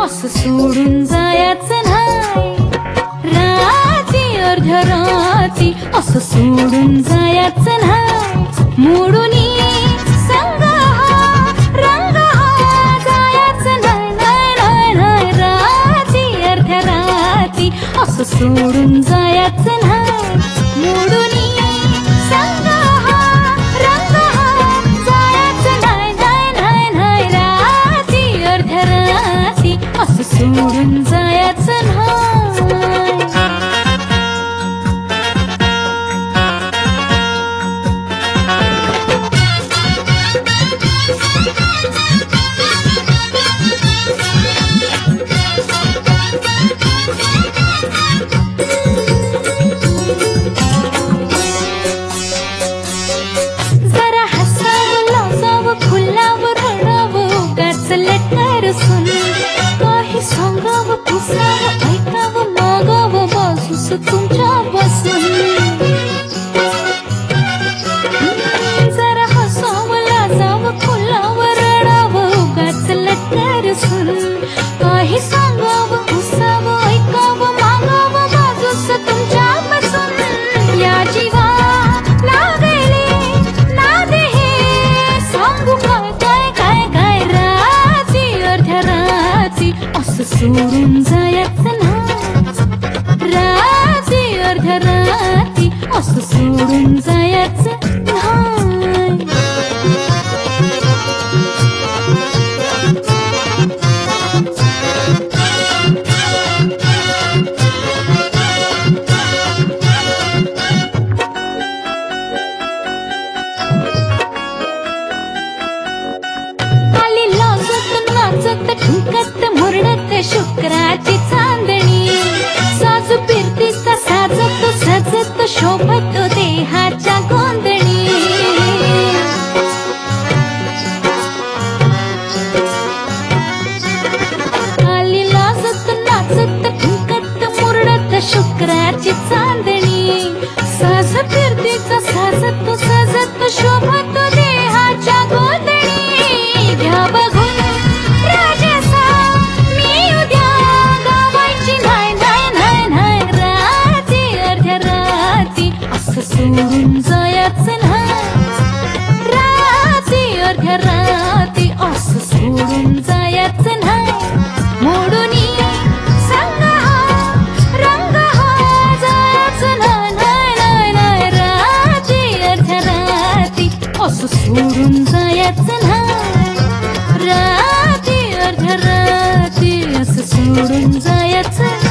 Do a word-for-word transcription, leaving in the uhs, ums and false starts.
असं सोडून जायचं नाही. राती अर्ध्या राती असं सोडून जायचं नाही. मोडूनी संग हा रंग हा जायचं नाही, नाही, नाही, नाही. राती अर्ध्या राती असं सोडून जायचं नाही. मोडूनी संग हा रंग हा जायचं नाही, नाही, नाही, नाही. राती अर्ध्या राती असं सोडून जायचं नाही. जरा हसावं लाजावं फुलावं रडावं उगाच लटरसून. काही सांगावं पुसावं ऐकावं मागावं बाजूस तुमच्या बसून. जरा हसावं लाजावं फुलावं रडावं उगाच लटरसून. काही सांगावं पुसावं ऐकावं मागावं बाजूस तुमच्या बसून. या जीवा असं सोडून जायचं नाही. राती अर्ध्या राती असं सोडून जायचं नाही. आली लाजत नाचत ठुमकत मुरडत शुक्राची चांदणी. साज फिरतीचा साजत सजत शोभत देहाच्या गोंधळी. आली लाजत नाचत ठुमकत मुरडत शुक्राची चांदणी. साज फिरतीचा साजत सजत शोभत देहाच्या गोंधळी. घ्या बघून राजासा मी उद्या गावायची नाही, नाही, नाही, नाही. राती अर्ध्या राती असं सोडून जायचं नाही. राती अर्ध्या राती असं सोडून जायचं नाही. मोडूनी संग हा रंग हा जायचं नाही, नाही, नाही, नाही. राती अर्ध्या राती असं सोडून जायचं नाही. राती अर्ध्या राती असं सोडून जायचं